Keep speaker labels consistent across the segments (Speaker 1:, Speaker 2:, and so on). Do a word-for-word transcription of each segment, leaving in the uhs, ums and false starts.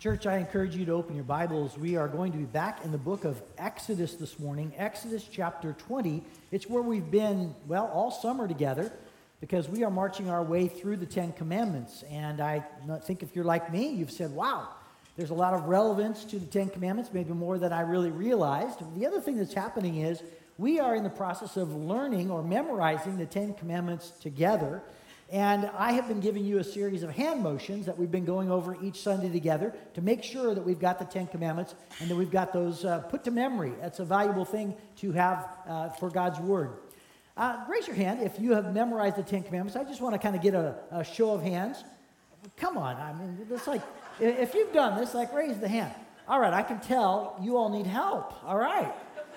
Speaker 1: Church, I encourage you to open your Bibles. We are going to be back in the book of Exodus this morning, Exodus chapter twenty. It's where we've been, well, all summer together because we are marching our way through the Ten Commandments. And I think if you're like me, you've said, wow, there's a lot of relevance to the Ten Commandments, maybe more than I really realized. The other thing that's happening is we are in the process of learning or memorizing the Ten Commandments together. And I have been giving you a series of hand motions that we've been going over each Sunday together to make sure that we've got the Ten Commandments and that we've got those uh, put to memory. That's a valuable thing to have uh, for God's Word. Uh, raise your hand if you have memorized the Ten Commandments. I just want to kind of get a, a show of hands. Come on. I mean, it's like, if you've done this, like raise the hand. All right, I can tell you all need help. All right.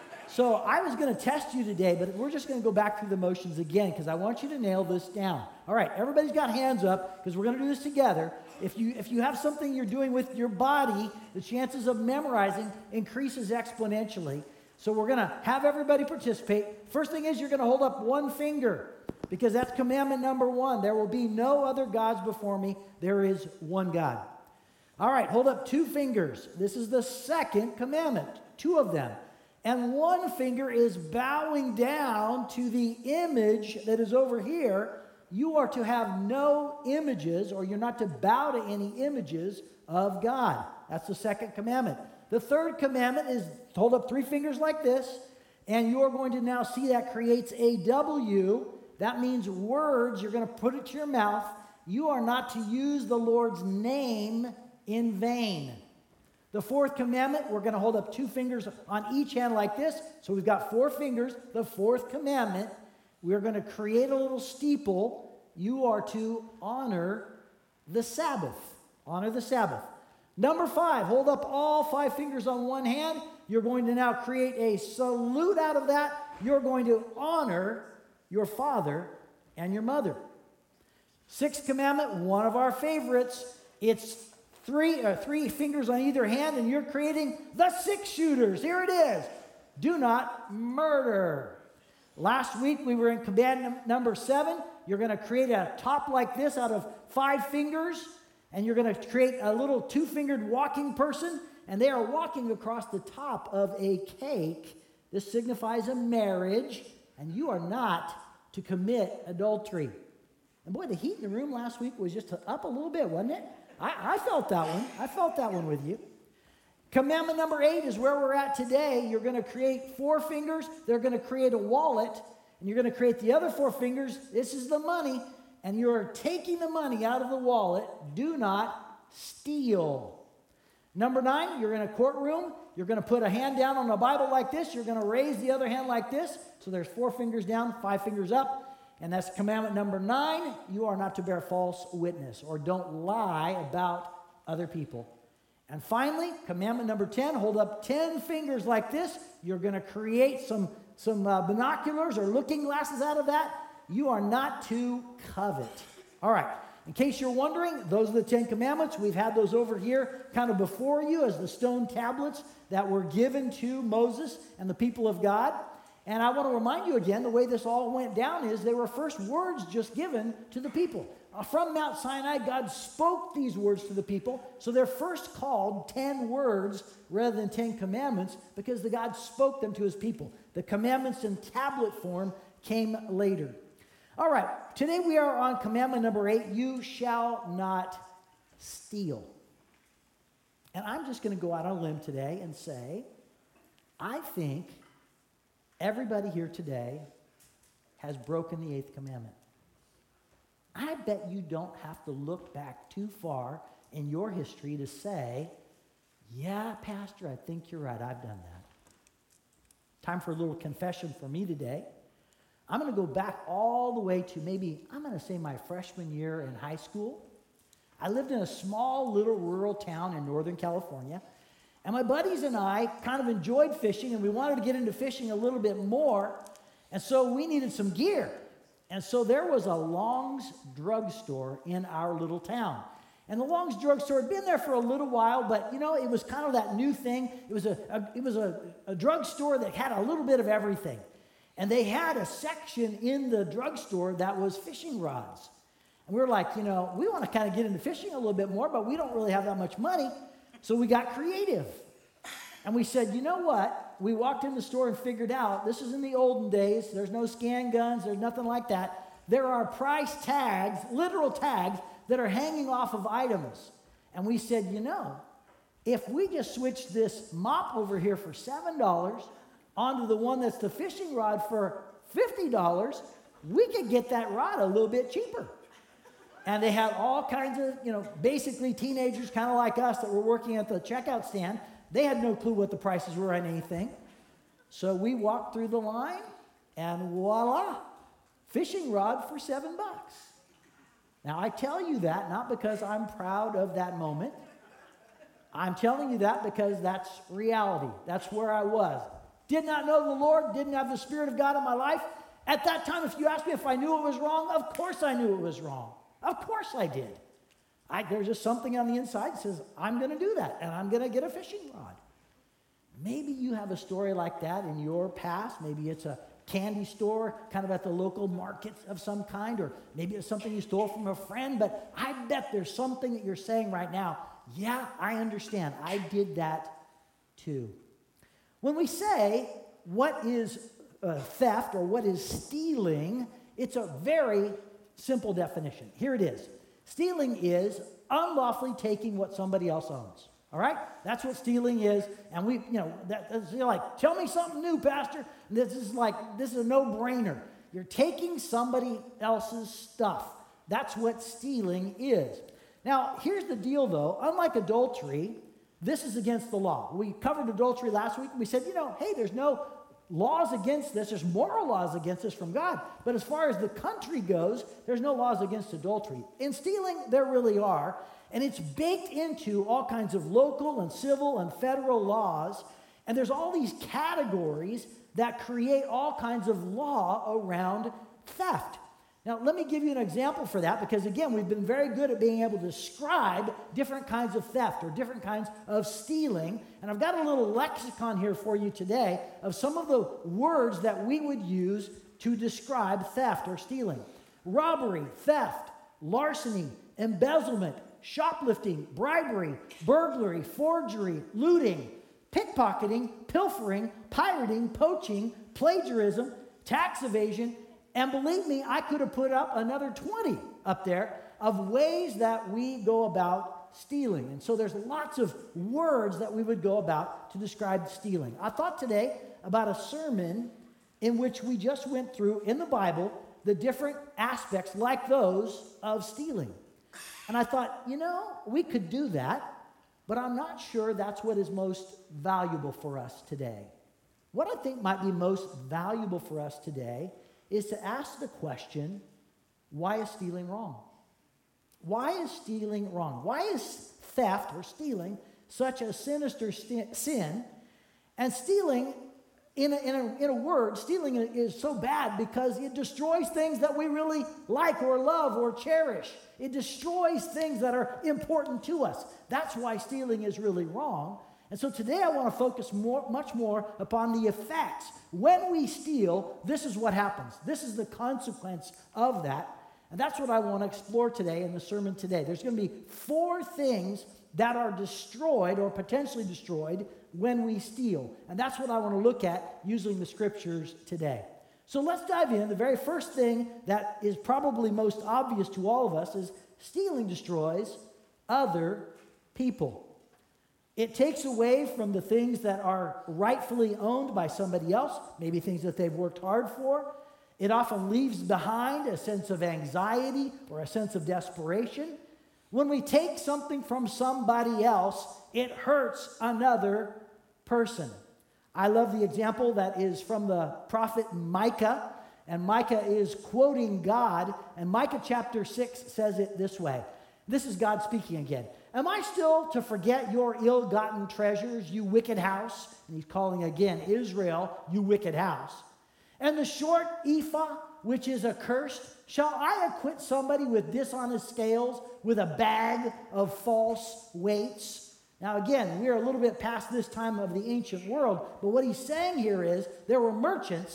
Speaker 1: So I was going to test you today, but we're just going to go back through the motions again because I want you to nail this down. All right, everybody's got hands up because we're going to do this together. If you if you have something you're doing with your body, the chances of memorizing increases exponentially. So we're going to have everybody participate. First thing is you're going to hold up one finger because that's commandment number one. There will be no other gods before me. There is one God. All right, hold up two fingers. This is the second commandment, two of them. And one finger is bowing down to the image that is over here. You are to have no images, or you're not to bow to any images of God. That's the second commandment. The third commandment is to hold up three fingers like this, and you are going to now see that creates a W. That means words. You're going to put it to your mouth. You are not to use the Lord's name in vain. The fourth commandment, we're going to hold up two fingers on each hand like this. So we've got four fingers. The fourth commandment, we're going to create a little steeple. You are to honor the Sabbath. Honor the Sabbath. Number five, hold up all five fingers on one hand. You're going to now create a salute out of that. You're going to honor your father and your mother. Sixth commandment, one of our favorites. It's Three, uh, three fingers on either hand, and you're creating the six shooters. Here it is. Do not murder. Last week, we were in command num- number seven. You're going to create a top like this out of five fingers, and you're going to create a little two-fingered walking person, and they are walking across the top of a cake. This signifies a marriage, and you are not to commit adultery. And boy, the heat in the room last week was just up a little bit, wasn't it? I, I felt that one. I felt that one with you. Commandment number eight is where we're at today. You're going to create four fingers. They're going to create a wallet. And you're going to create the other four fingers. This is the money. And you're taking the money out of the wallet. Do not steal. Number nine, you're in a courtroom. You're going to put a hand down on a Bible like this. You're going to raise the other hand like this. So there's four fingers down, five fingers up. And that's commandment number nine. You are not to bear false witness or don't lie about other people. And finally, commandment number ten, hold up ten fingers like this. You're going to create some, some uh, binoculars or looking glasses out of that. You are not to covet. All right. In case you're wondering, those are the Ten Commandments. We've had those over here kind of before you as the stone tablets that were given to Moses and the people of God. And I want to remind you again, the way this all went down is they were first words just given to the people. From Mount Sinai, God spoke these words to the people. So they're first called ten words rather than ten commandments because the God spoke them to his people. The commandments in tablet form came later. All right, today we are on commandment number eight, you shall not steal. And I'm just going to go out on a limb today and say, I think everybody here today has broken the eighth commandment. I bet you don't have to look back too far in your history to say, yeah, Pastor, I think you're right. I've done that. Time for a little confession for me today. I'm going to go back all the way to maybe, I'm going to say my freshman year in high school. I lived in a small little rural town in Northern California. And my buddies and I kind of enjoyed fishing, and we wanted to get into fishing a little bit more. And so we needed some gear. And so there was a Long's drugstore in our little town. And the Long's drugstore had been there for a little while, but, you know, it was kind of that new thing. It was a, a it was a, a drugstore that had a little bit of everything. And they had a section in the drugstore that was fishing rods. And we were like, you know, we want to kind of get into fishing a little bit more, but we don't really have that much money. So we got creative. And we said, you know what? We walked in the store and figured out, this is in the olden days, there's no scan guns, there's nothing like that. There are price tags, literal tags, that are hanging off of items. And we said, you know, if we just switch this mop over here for seven dollars onto the one that's the fishing rod for fifty dollars, we could get that rod a little bit cheaper. And they had all kinds of, you know, basically teenagers kind of like us that were working at the checkout stand. They had no clue what the prices were on anything. So we walked through the line, and voila, fishing rod for seven bucks. Now, I tell you that not because I'm proud of that moment. I'm telling you that because that's reality. That's where I was. Did not know the Lord, didn't have the Spirit of God in my life. At that time, if you asked me if I knew it was wrong, of course I knew it was wrong. Of course I did. I, there's just something on the inside that says, I'm going to do that, and I'm going to get a fishing rod. Maybe you have a story like that in your past. Maybe it's a candy store, kind of at the local market of some kind, or maybe it's something you stole from a friend, but I bet there's something that you're saying right now, yeah, I understand. I did that too. When we say what is uh, theft or what is stealing, it's a very simple definition. Here it is. Stealing is unlawfully taking what somebody else owns. All right? That's what stealing is. And we, you know, that, that's, you're like, tell me something new, Pastor. This is like, this is a no-brainer. You're taking somebody else's stuff. That's what stealing is. Now, here's the deal, though. Unlike adultery, this is against the law. We covered adultery last week. We said, you know, hey, there's no laws against this. There's moral laws against this from God. But as far as the country goes, there's no laws against adultery. In stealing, there really are. And it's baked into all kinds of local and civil and federal laws. And there's all these categories that create all kinds of law around theft. Now, let me give you an example for that, because again, we've been very good at being able to describe different kinds of theft or different kinds of stealing. And I've got a little lexicon here for you today of some of the words that we would use to describe theft or stealing. Robbery, theft, larceny, embezzlement, shoplifting, bribery, burglary, forgery, looting, pickpocketing, pilfering, pirating, poaching, plagiarism, tax evasion, and believe me, I could have put up another twenty up there of ways that we go about stealing. And so there's lots of words that we would go about to describe stealing. I thought today about a sermon in which we just went through in the Bible the different aspects like those of stealing. And I thought, you know, we could do that, but I'm not sure that's what is most valuable for us today. What I think might be most valuable for us today is to ask the question, why is stealing wrong? Why is stealing wrong? Why is theft or stealing such a sinister st- sin? And stealing, in a, in, a, in a word, stealing is so bad because it destroys things that we really like or love or cherish. It destroys things that are important to us. That's why stealing is really wrong. And so today I want to focus more, much more upon the effects. When we steal, this is what happens. This is the consequence of that. And that's what I want to explore today in the sermon today. There's going to be four things that are destroyed or potentially destroyed when we steal. And that's what I want to look at using the scriptures today. So let's dive in. The very first thing that is probably most obvious to all of us is stealing destroys other people. It takes away from the things that are rightfully owned by somebody else, maybe things that they've worked hard for. It often leaves behind a sense of anxiety or a sense of desperation. When we take something from somebody else, it hurts another person. I love the example that is from the prophet Micah, and Micah is quoting God, and Micah chapter six says it this way. This is God speaking again. Am I still to forget your ill-gotten treasures, you wicked house? And he's calling again Israel, you wicked house. And the short ephah, which is accursed, shall I acquit somebody with dishonest scales, with a bag of false weights? Now again, we are a little bit past this time of the ancient world, but what he's saying here is there were merchants,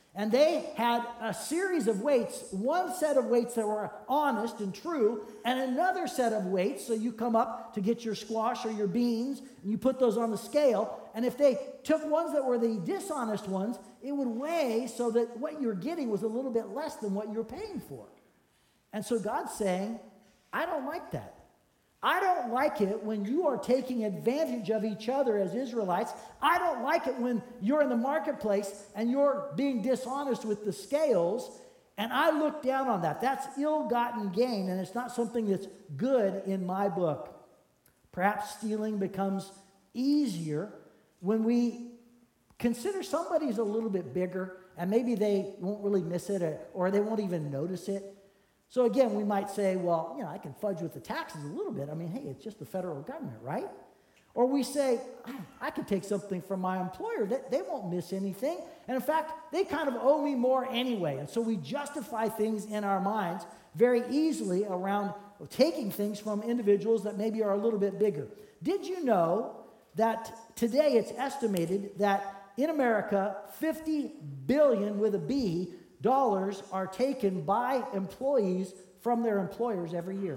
Speaker 1: And they had a series of weights, one set of weights that were honest and true, and another set of weights. So you come up to get your squash or your beans, and you put those on the scale. And if they took ones that were the dishonest ones, it would weigh so that what you're getting was a little bit less than what you're paying for. And so God's saying, I don't like that. I don't like it when you are taking advantage of each other as Israelites. I don't like it when you're in the marketplace and you're being dishonest with the scales. And I look down on that. That's ill-gotten gain, and it's not something that's good in my book. Perhaps stealing becomes easier when we consider somebody's a little bit bigger, and maybe they won't really miss it, or, or they won't even notice it. So again, we might say, well, you know, I can fudge with the taxes a little bit. I mean, hey, it's just the federal government, right? Or we say, oh, I can take something from my employer. They, they won't miss anything. And in fact, they kind of owe me more anyway. And so we justify things in our minds very easily around taking things from individuals that maybe are a little bit bigger. Did you know that today it's estimated that in America, fifty billion with a B dollars are taken by employees from their employers every year?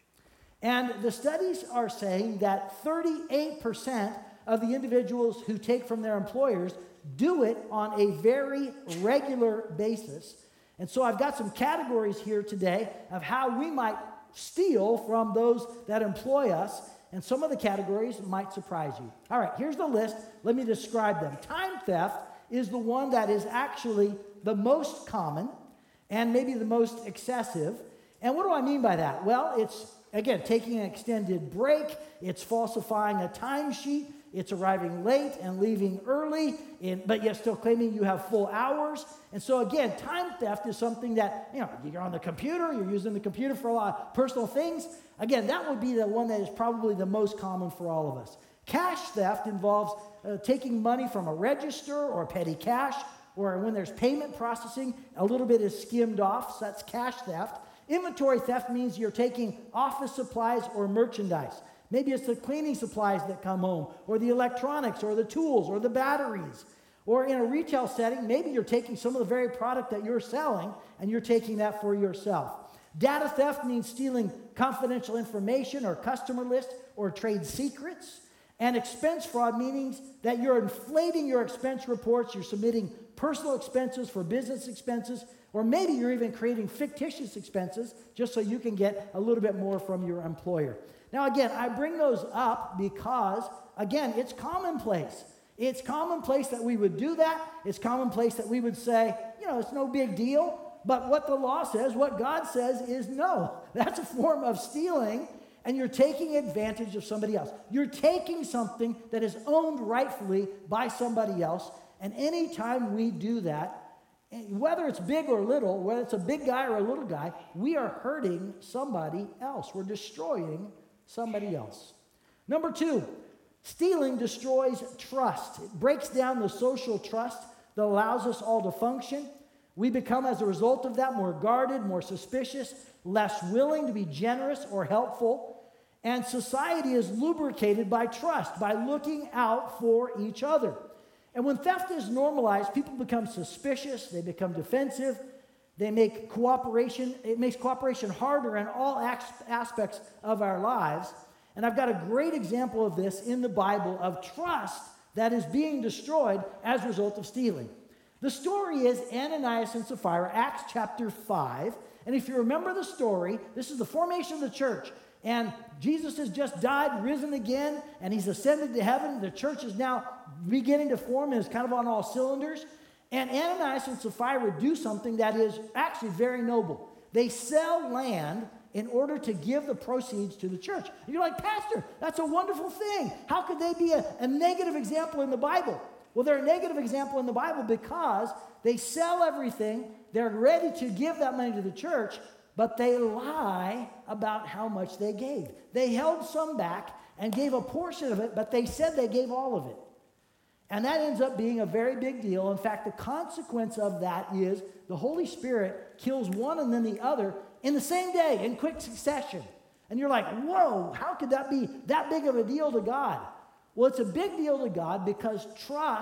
Speaker 1: And the studies are saying that thirty-eight percent of the individuals who take from their employers do it on a very regular basis. And so I've got some categories here today of how we might steal from those that employ us. And some of the categories might surprise you. All right, here's the list. Let me describe them. Time theft is the one that is actually the most common and maybe the most excessive. And what do I mean by that? Well, it's, again, taking an extended break. It's falsifying a timesheet. It's arriving late and leaving early, in, but yet still claiming you have full hours. And so, again, time theft is something that, you know, you're on the computer, you're using the computer for a lot of personal things. Again, that would be the one that is probably the most common for all of us. Cash theft involves uh, taking money from a register or petty cash, or when there's payment processing, a little bit is skimmed off, so that's cash theft. Inventory theft means you're taking office supplies or merchandise. Maybe it's the cleaning supplies that come home, or the electronics, or the tools, or the batteries. Or in a retail setting, maybe you're taking some of the very product that you're selling, and you're taking that for yourself. Data theft means stealing confidential information or customer list or trade secrets. And expense fraud means that you're inflating your expense reports, you're submitting personal expenses for business expenses, or maybe you're even creating fictitious expenses just so you can get a little bit more from your employer. Now, again, I bring those up because, again, it's commonplace. It's commonplace that we would do that. It's commonplace that we would say, you know, it's no big deal. But what the law says, what God says is no. That's a form of stealing, and you're taking advantage of somebody else. You're taking something that is owned rightfully by somebody else, and anytime we do that, whether it's big or little, whether it's a big guy or a little guy, we are hurting somebody else. We're destroying somebody else. Number two, stealing destroys trust. It breaks down the social trust that allows us all to function. We become, as a result of that, more guarded, more suspicious, less willing to be generous or helpful. And society is lubricated by trust, by looking out for each other. And when theft is normalized, people become suspicious, they become defensive, they make cooperation, it makes cooperation harder in all aspects of our lives. And I've got a great example of this in the Bible of trust that is being destroyed as a result of stealing. The story is Ananias and Sapphira, Acts chapter five. And if you remember the story, this is the formation of the church. And Jesus has just died, risen again, and he's ascended to heaven. The church is now beginning to form and is kind of on all cylinders. And Ananias and Sapphira do something that is actually very noble. They sell land in order to give the proceeds to the church. And you're like, Pastor, that's a wonderful thing. How could they be a, a negative example in the Bible? Well, they're a negative example in the Bible because they sell everything. They're ready to give that money to the church, but they lie about how much they gave. They held some back and gave a portion of it, but they said they gave all of it. And that ends up being a very big deal. In fact, the consequence of that is the Holy Spirit kills one and then the other in the same day, in quick succession. And you're like, whoa, how could that be that big of a deal to God? Well, it's a big deal to God because trust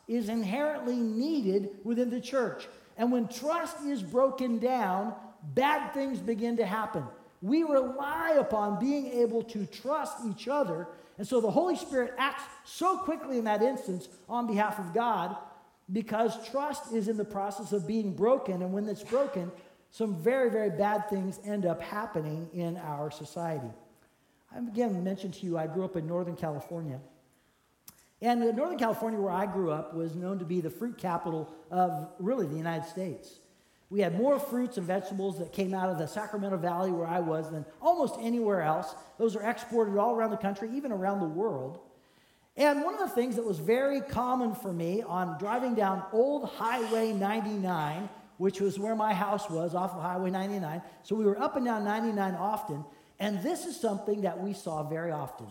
Speaker 1: is inherently needed within the church. And when trust is broken down, bad things begin to happen. We rely upon being able to trust each other. And so the Holy Spirit acts so quickly in that instance on behalf of God because trust is in the process of being broken. And when it's broken, some very, very bad things end up happening in our society. I again mentioned to you, I grew up in Northern California. And Northern California, where I grew up, was known to be the fruit capital of really the United States. We had more fruits and vegetables that came out of the Sacramento Valley where I was than almost anywhere else. Those are exported all around the country, even around the world. And one of the things that was very common for me on driving down Old Highway ninety-nine, which was where my house was, off of Highway ninety-nine. So we were up and down ninety-nine often, and this is something that we saw very often.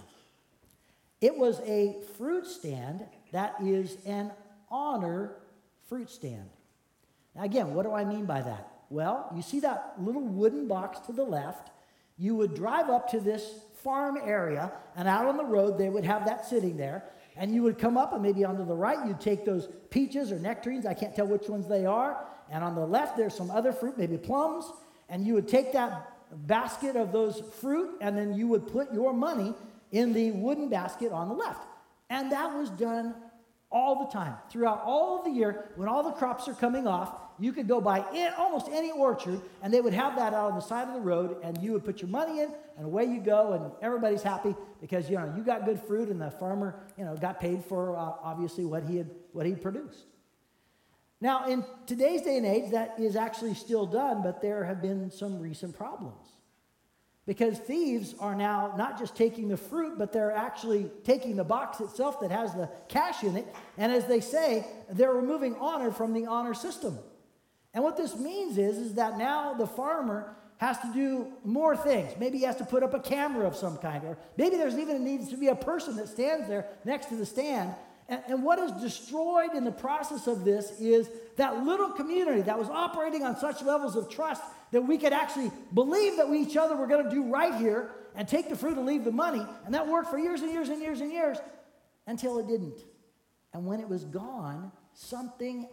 Speaker 1: It was a fruit stand that is an honor fruit stand. Now again, what do I mean by that? Well, you see that little wooden box to the left. You would drive up to this farm area, and out on the road, they would have that sitting there. And you would come up, and maybe onto the right, you'd take those peaches or nectarines. I can't tell which ones they are. And on the left, there's some other fruit, maybe plums. And you would take that basket of those fruit, and then you would put your money in the wooden basket on the left. And that was done all the time. Throughout all of the year, when all the crops are coming off, you could go by in almost any orchard, and they would have that out on the side of the road, and you would put your money in, and away you go, and everybody's happy because, you know, you got good fruit, and the farmer, you know, got paid for, uh, obviously, what he had what he produced. Now, in today's day and age, that is actually still done, but there have been some recent problems. Because thieves are now not just taking the fruit, but they're actually taking the box itself that has the cash in it. And as they say, they're removing honor from the honor system. And what this means is, is that now the farmer has to do more things. Maybe he has to put up a camera of some kind. Or maybe there's even needs to be a person that stands there next to the stand. And, and what is destroyed in the process of this is that little community that was operating on such levels of trust that we could actually believe that we each other were going to do right here and take the fruit and leave the money. And that worked for years and years and years and years until it didn't. And when it was gone, something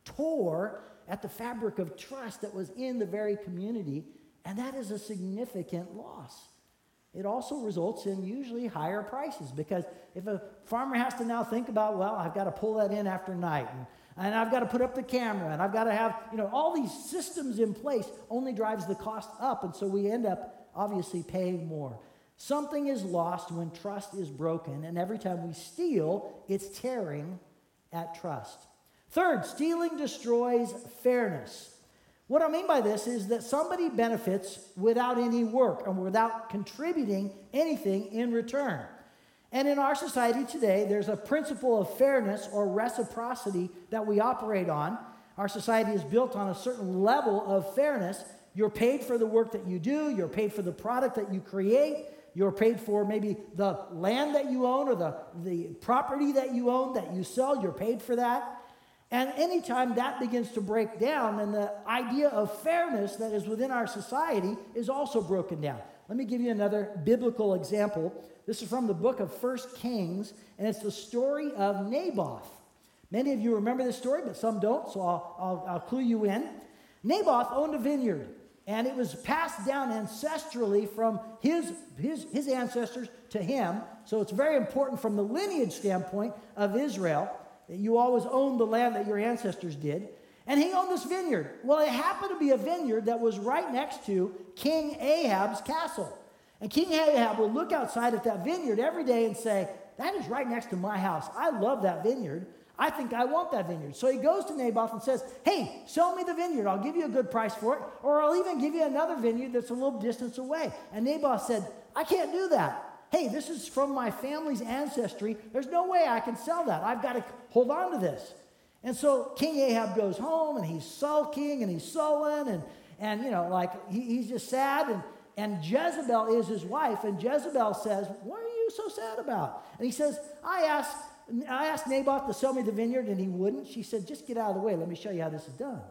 Speaker 1: tore at the fabric of trust that was in the very community, and that is a significant loss. It also results in usually higher prices because if a farmer has to now think about, well, I've got to pull that in after night, and And I've got to put up the camera, and I've got to have, you know, all these systems in place only drives the cost up, and so we end up obviously paying more. Something is lost when trust is broken, and every time we steal, it's tearing at trust. Third, stealing destroys fairness. What I mean by this is that somebody benefits without any work and without contributing anything in return. And in our society today, there's a principle of fairness or reciprocity that we operate on. Our society is built on a certain level of fairness. You're paid for the work that you do. You're paid for the product that you create. You're paid for maybe the land that you own or the, the property that you own that you sell. You're paid for that. And anytime that begins to break down, then the idea of fairness that is within our society is also broken down. Let me give you another biblical example. This is from the book of First Kings, and it's the story of Naboth. Many of you remember this story, but some don't, so I'll, I'll, I'll clue you in. Naboth owned a vineyard, and it was passed down ancestrally from his, his, his ancestors to him. So it's very important from the lineage standpoint of Israel that you always own the land that your ancestors did. And he owned this vineyard. Well, it happened to be a vineyard that was right next to King Ahab's castle. And King Ahab would look outside at that vineyard every day and say, that is right next to my house. I love that vineyard. I think I want that vineyard. So he goes to Naboth and says, hey, sell me the vineyard. I'll give you a good price for it. Or I'll even give you another vineyard that's a little distance away. And Naboth said, I can't do that. Hey, this is from my family's ancestry. There's no way I can sell that. I've got to hold on to this. And so King Ahab goes home, and he's sulking, and he's sullen, and, and you know, like, he, he's just sad, and, and Jezebel is his wife, and Jezebel says, what are you so sad about? And he says, I asked, I asked Naboth to sell me the vineyard, and he wouldn't. She said, just get out of the way. Let me show you how this is done.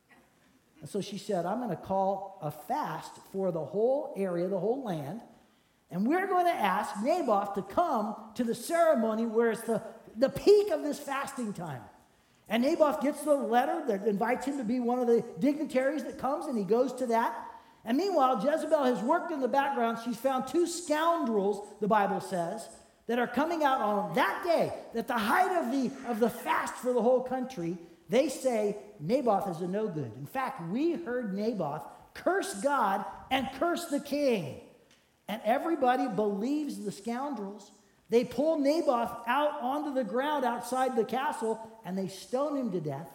Speaker 1: And so she said, I'm going to call a fast for the whole area, the whole land, and we're going to ask Naboth to come to the ceremony where it's the, the peak of this fasting time. And Naboth gets the letter that invites him to be one of the dignitaries that comes, and he goes to that. And meanwhile, Jezebel has worked in the background. She's found two scoundrels, the Bible says, that are coming out on that day, at the height of the, of the fast for the whole country. They say Naboth is a no good. In fact, we heard Naboth curse God and curse the king. And everybody believes the scoundrels. They pull Naboth out onto the ground outside the castle, and they stone him to death.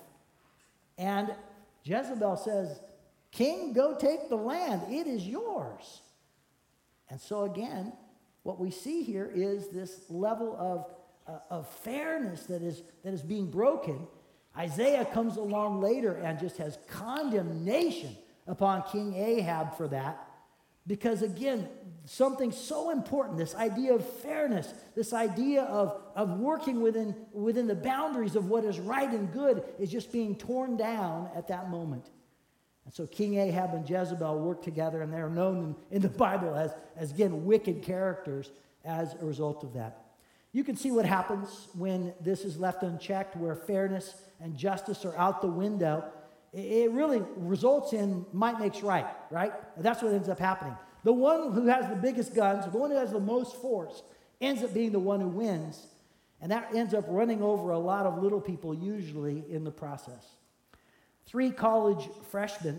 Speaker 1: And Jezebel says, King, go take the land. It is yours. And so again, what we see here is this level of, uh, of fairness that is, that is being broken. Isaiah comes along later and just has condemnation upon King Ahab for that. Because again, something so important, this idea of fairness, this idea of, of working within, within the boundaries of what is right and good is just being torn down at that moment. And so King Ahab and Jezebel work together, and they're known in, in the Bible as, as, again, wicked characters as a result of that. You can see what happens when this is left unchecked, where fairness and justice are out the window. It really results in might makes right, right? That's what ends up happening. The one who has the biggest guns, the one who has the most force, ends up being the one who wins. And that ends up running over a lot of little people, usually, in the process. Three college freshmen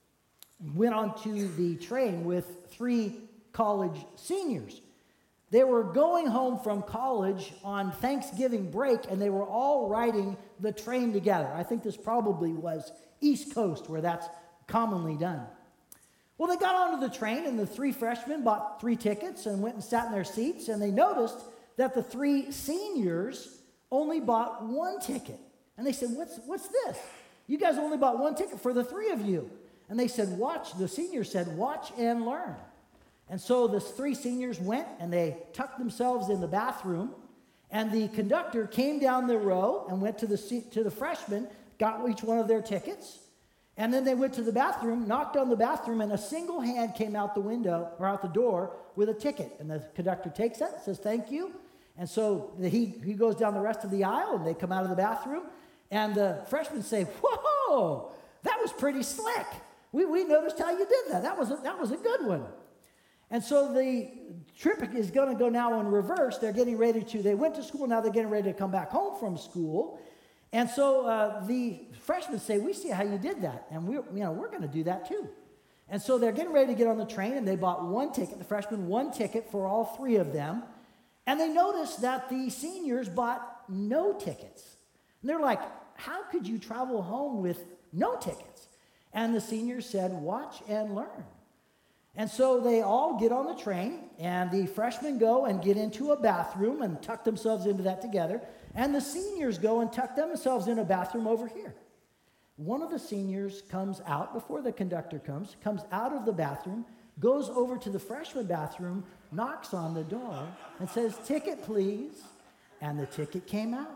Speaker 1: went onto the train with three college seniors. They were going home from college on Thanksgiving break, and they were all riding the train together. I think this probably was East Coast, where that's commonly done. Well, they got onto the train, and the three freshmen bought three tickets and went and sat in their seats, and they noticed that the three seniors only bought one ticket. And they said, what's, what's this? You guys only bought one ticket for the three of you. And they said, watch. The seniors said, watch and learn. And so the three seniors went, and they tucked themselves in the bathroom, and the conductor came down the row and went to the, to the freshmen, got each one of their tickets, and then they went to the bathroom, knocked on the bathroom, and a single hand came out the window, or out the door, with a ticket. And the conductor takes it and says, thank you. And so the, he, he goes down the rest of the aisle, and they come out of the bathroom, and the freshmen say, whoa, that was pretty slick. We, we noticed how you did that. That was a, that was a good one. And so the trip is going to go now in reverse. They're getting ready to, they went to school, now they're getting ready to come back home from school. And so uh, the freshmen say, we see how you did that, and we're, you know, we're going to do that too. And so they're getting ready to get on the train, and they bought one ticket, the freshmen, one ticket for all three of them. And they noticed that the seniors bought no tickets. And they're like, how could you travel home with no tickets? And the seniors said, watch and learn. And so they all get on the train, and the freshmen go and get into a bathroom and tuck themselves into that together. And the seniors go and tuck themselves in a bathroom over here. One of the seniors comes out before the conductor comes, comes out of the bathroom, goes over to the freshman bathroom, knocks on the door, and says, ticket, please. And the ticket came out.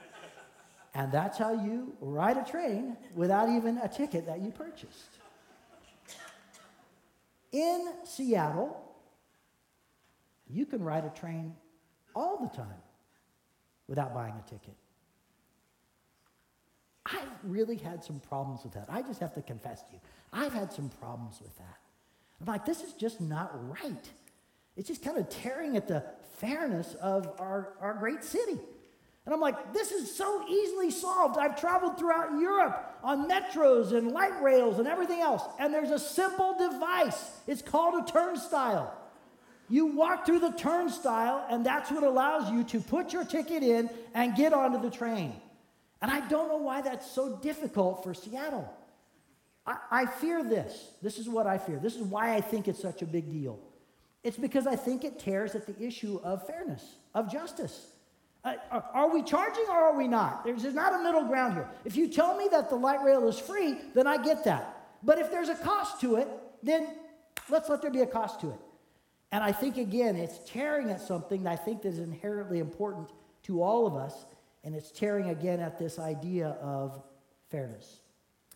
Speaker 1: And that's how you ride a train without even a ticket that you purchased. In Seattle, you can ride a train all the time without buying a ticket. I've really had some problems with that. I just have to confess to you. I've had some problems with that. I'm like, this is just not right. It's just kind of tearing at the fairness of our, our great city. And I'm like, this is so easily solved. I've traveled throughout Europe on metros and light rails and everything else, and there's a simple device. It's called a turnstile. You walk through the turnstile, and that's what allows you to put your ticket in and get onto the train. And I don't know why that's so difficult for Seattle. I, I fear this. This is what I fear. This is why I think it's such a big deal. It's because I think it tears at the issue of fairness, of justice. Uh, are, are we charging or are we not? There's, there's not a middle ground here. If you tell me that the light rail is free, then I get that. But if there's a cost to it, then let's let there be a cost to it. And I think, again, it's tearing at something that I think that is inherently important to all of us, and it's tearing again at this idea of fairness.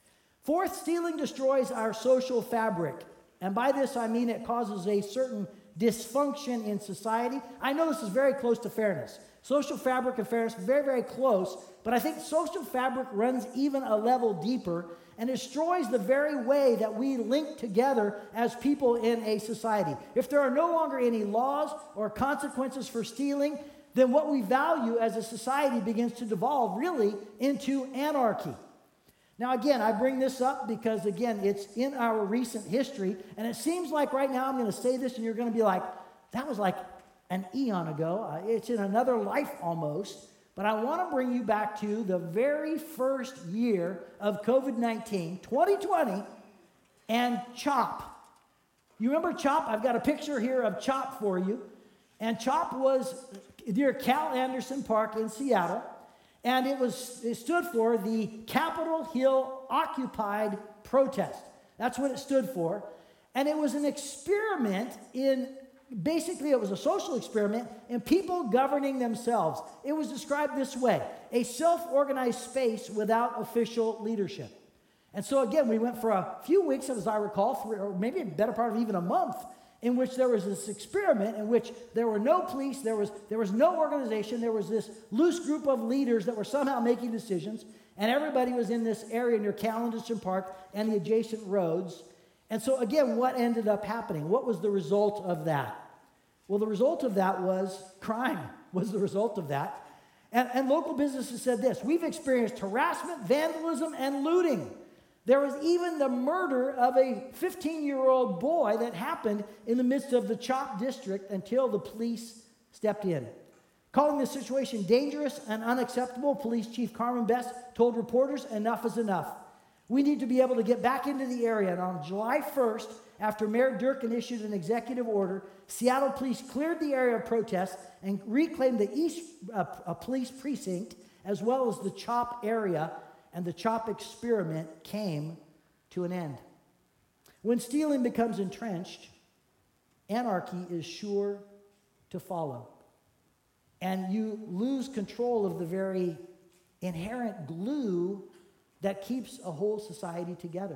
Speaker 1: Fourth, stealing destroys our social fabric. And by this I mean it causes a certain dysfunction in society. I know this is very close to fairness. Social fabric and fairness, very, very close, but I think social fabric runs even a level deeper and destroys the very way that we link together as people in a society. If there are no longer any laws or consequences for stealing, then what we value as a society begins to devolve really into anarchy. Now, again, I bring this up because, again, it's in our recent history, and it seems like right now I'm going to say this, and you're going to be like, that was like an eon ago. Uh, it's in another life almost. But I want to bring you back to the very first year of covid nineteen, twenty twenty, and CHOP. You remember CHOP? I've got a picture here of CHOP for you. And CHOP was near Cal Anderson Park in Seattle. And it was it stood for the Capitol Hill Occupied Protest. That's what it stood for. And it was an experiment in, basically it was a social experiment in people governing themselves. It was described this way: a self-organized space without official leadership. And so again, we went for a few weeks, as I recall, three, or maybe a better part of even a month, in which there was this experiment in which there were no police, there was, there was no organization, there was this loose group of leaders that were somehow making decisions, and everybody was in this area near Cal Anderson Park and the adjacent roads. And so again, what ended up happening? What was the result of that? Well, the result of that was crime, was the result of that. And, and local businesses said this: we've experienced harassment, vandalism, and looting. There was even the murder of a fifteen-year-old boy that happened in the midst of the CHOP district until the police stepped in. Calling the situation dangerous and unacceptable, Police Chief Carmen Best told reporters, enough is enough. We need to be able to get back into the area. And on July first, after Mayor Durkin issued an executive order, Seattle police cleared the area of protest and reclaimed the East uh, uh, Police Precinct as well as the CHOP area, and the CHOP experiment came to an end. When stealing becomes entrenched, anarchy is sure to follow. And you lose control of the very inherent glue that keeps a whole society together.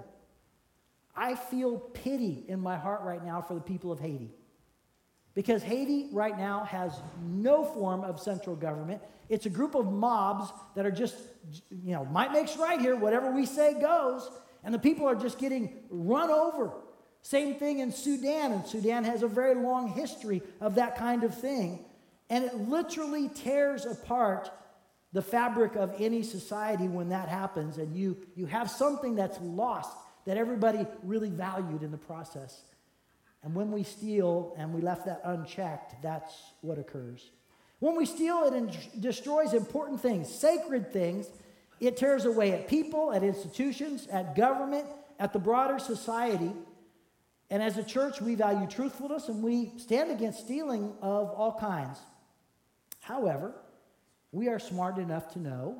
Speaker 1: I feel pity in my heart right now for the people of Haiti. Because Haiti right now has no form of central government. It's a group of mobs that are just, you know, might makes right here, whatever we say goes, and the people are just getting run over. Same thing in Sudan, and Sudan has a very long history of that kind of thing. And it literally tears apart the fabric of any society when that happens, and you, you have something that's lost that everybody really valued in the process. And when we steal and we left that unchecked, that's what occurs. When we steal, it in- destroys important things, sacred things. It tears away at people, at institutions, at government, at the broader society. And as a church, we value truthfulness and we stand against stealing of all kinds. However, we are smart enough to know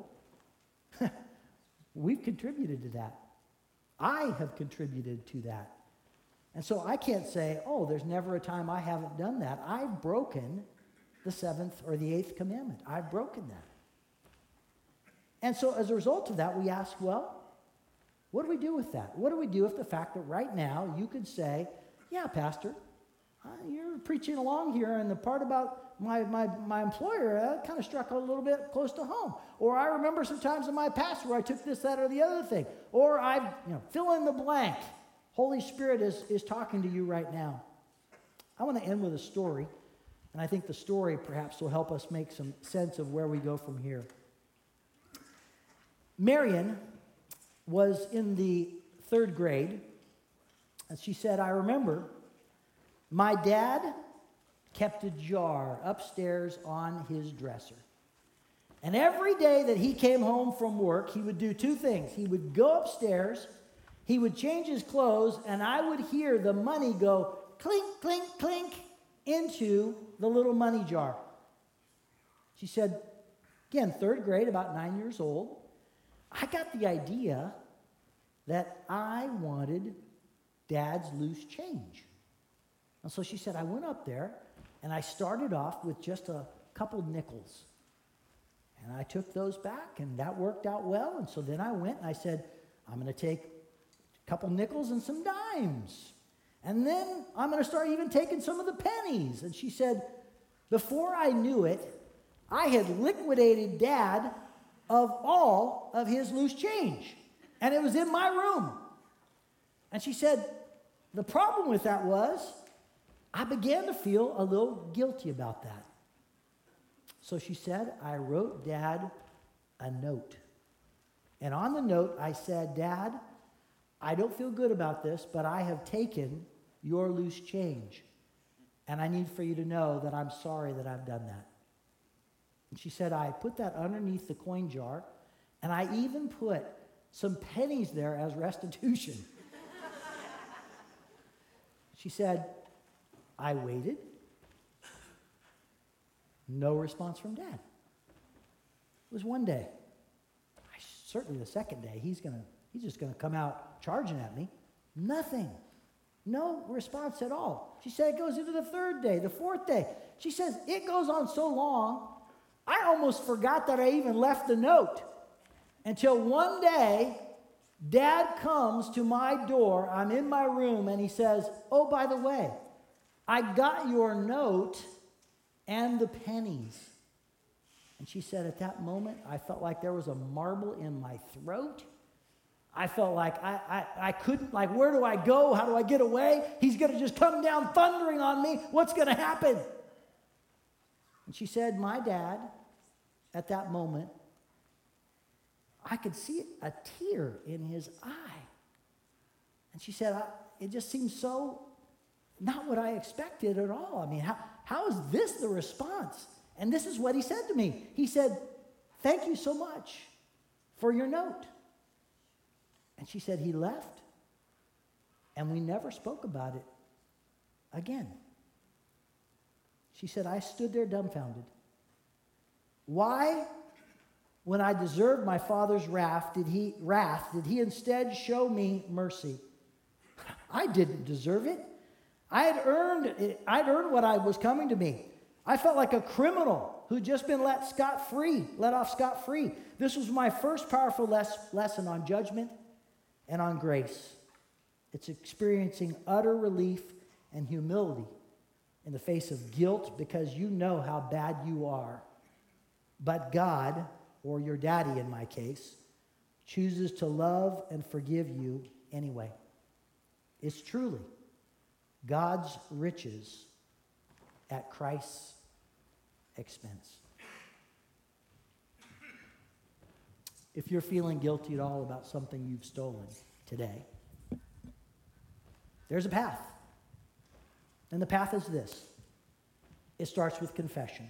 Speaker 1: we've contributed to that. I have contributed to that. And so I can't say, oh, there's never a time I haven't done that. I've broken the seventh or the eighth commandment. I've broken that. And so as a result of that, we ask, well, what do we do with that? What do we do with the fact that right now you could say, yeah, Pastor, uh, you're preaching along here, and the part about my, my, my employer uh, kind of struck a little bit close to home. Or I remember some times in my past where I took this, that, or the other thing. Or I've, you know, fill in the blank. Holy Spirit is, is talking to you right now. I want to end with a story, and I think the story perhaps will help us make some sense of where we go from here. Marion was in the third grade, and she said, I remember my dad kept a jar upstairs on his dresser. And every day that he came home from work, he would do two things. He would go upstairs, he would change his clothes, and I would hear the money go clink, clink, clink into the little money jar. She said, again, third grade, about nine years old, I got the idea that I wanted Dad's loose change. And so she said, I went up there, and I started off with just a couple nickels. And I took those back, and that worked out well. And so then I went, and I said, I'm going to take couple nickels and some dimes. And then I'm going to start even taking some of the pennies. And she said, before I knew it, I had liquidated Dad of all of his loose change. And it was in my room. And she said, the problem with that was I began to feel a little guilty about that. So she said, I wrote Dad a note. And on the note, I said, Dad, I don't feel good about this, but I have taken your loose change. And I need for you to know that I'm sorry that I've done that. And she said, I put that underneath the coin jar, and I even put some pennies there as restitution. She said, I waited. No response from Dad. It was one day. I, certainly the second day, he's gonna, he's just going to come out charging at me. Nothing. No response at all. She said it goes into the third day, the fourth day. She says it goes on so long, I almost forgot that I even left the note. Until one day, Dad comes to my door. I'm in my room, and he says, oh, by the way, I got your note and the pennies. And she said, at that moment, I felt like there was a marble in my throat. I felt like I, I, I couldn't, like, where do I go? How do I get away? He's going to just come down thundering on me. What's going to happen? And she said, my dad, at that moment, I could see a tear in his eye. And she said, I, it just seemed so not what I expected at all. I mean, how, how is this the response? And this is what he said to me. He said, thank you so much for your note. And she said, he left, and we never spoke about it again. She said, I stood there dumbfounded. Why, when I deserved my father's wrath, did he, wrath, did he instead show me mercy? I didn't deserve it. I had earned it. I'd earned what I was coming to me. I felt like a criminal who'd just been let scot-free, let off scot-free. This was my first powerful les- lesson on judgment and on grace. It's experiencing utter relief and humility in the face of guilt because you know how bad you are. But God, or your daddy in my case, chooses to love and forgive you anyway. It's truly God's riches at Christ's expense. If you're feeling guilty at all about something you've stolen today, there's a path. And the path is this. It starts with confession.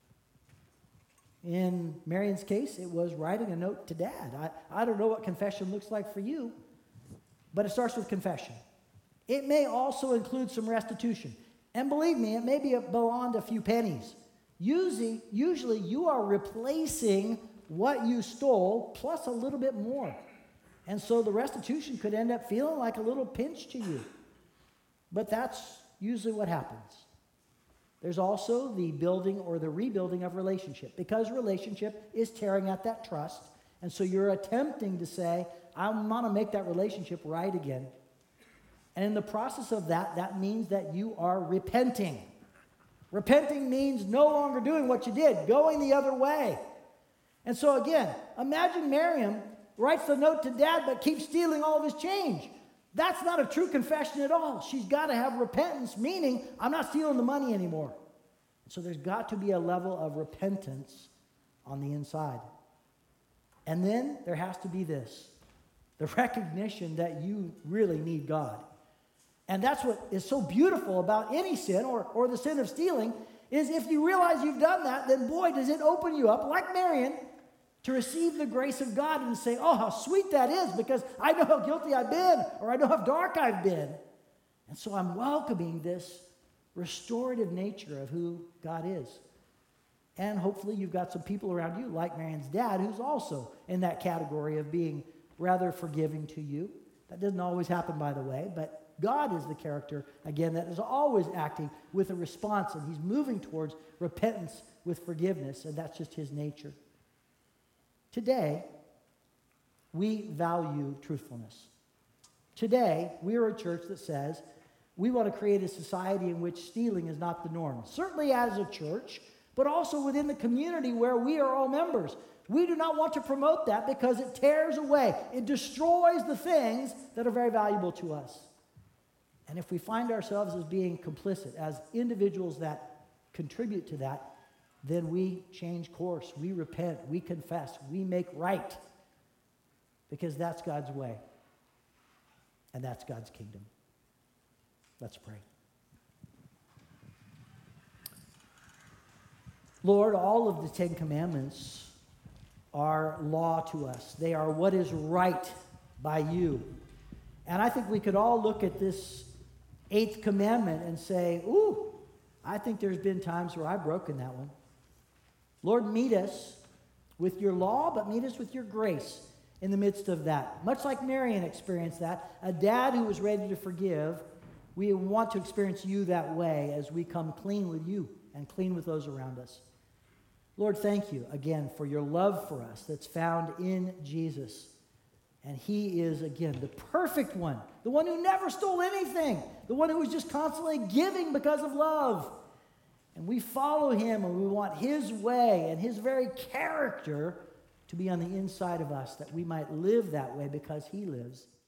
Speaker 1: In Marion's case, it was writing a note to Dad. I, I don't know what confession looks like for you, but it starts with confession. It may also include some restitution. And believe me, it may be beyond a few pennies. Usually, usually you are replacing what you stole plus a little bit more. And so the restitution could end up feeling like a little pinch to you. But that's usually what happens. There's also the building or the rebuilding of relationship, because relationship is tearing at that trust. And so you're attempting to say, I want to make that relationship right again. And in the process of that, that means that you are repenting. Repenting means no longer doing what you did, going the other way. And so again, imagine Miriam writes the note to Dad but keeps stealing all of his change. That's not a true confession at all. She's got to have repentance, meaning I'm not stealing the money anymore. So there's got to be a level of repentance on the inside. And then there has to be this, the recognition that you really need God. And that's what is so beautiful about any sin or, or the sin of stealing, is if you realize you've done that, then boy, does it open you up, like Marion, to receive the grace of God and say, oh, how sweet that is, because I know how guilty I've been, or I know how dark I've been. And so I'm welcoming this restorative nature of who God is. And hopefully you've got some people around you, like Marion's dad, who's also in that category of being rather forgiving to you. That doesn't always happen, by the way, but God is the character, again, that is always acting with a response, and he's moving towards repentance with forgiveness, and that's just his nature. Today, we value truthfulness. Today, we are a church that says We want to create a society in which stealing is not the norm, certainly as a church, but also within the community where we are all members. We do not want to promote that because it tears away, it destroys the things that are very valuable to us. And if we find ourselves as being complicit, as individuals that contribute to that, then we change course, we repent, we confess, we make right, because that's God's way, and that's God's kingdom. Let's pray. Lord, all of the Ten Commandments are law to us. They are what is right by you. And I think we could all look at this eighth commandment and say, ooh, I think there's been times where I've broken that one. Lord, meet us with your law, but meet us with your grace in the midst of that. Much like Marion experienced that, a dad who was ready to forgive, we want to experience you that way as we come clean with you and clean with those around us. Lord, thank you again for your love for us that's found in Jesus. And he is, again, the perfect one, the one who never stole anything, the one who was just constantly giving because of love. And we follow him, and we want his way and his very character to be on the inside of us, that we might live that way because he lives.